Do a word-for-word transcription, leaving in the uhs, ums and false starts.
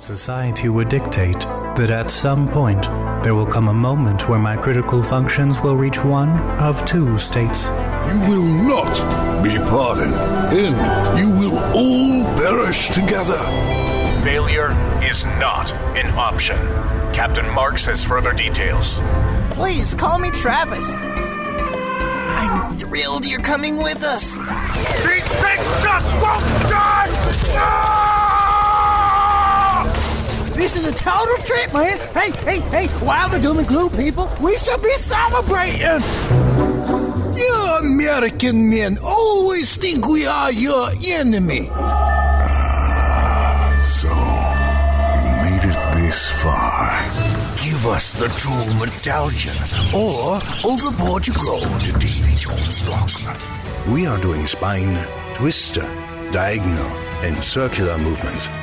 Society would dictate that at some point there will come a moment where my critical functions will reach one of two states. You will not be pardoned, and you will all perish together. Failure is not an option. Captain Marks has further details. Please call me Travis. I'm thrilled you're coming with us. These things just won't die! No! This is a total trip, man. Hey, hey, hey, while we're doom and gloom, people, we should be celebrating. You American men always think we are your enemy. Ah, so you made it this far. Give us the true medallion, or overboard you go to Davy Jones' block. We are doing spine, twister, diagonal, and circular movements.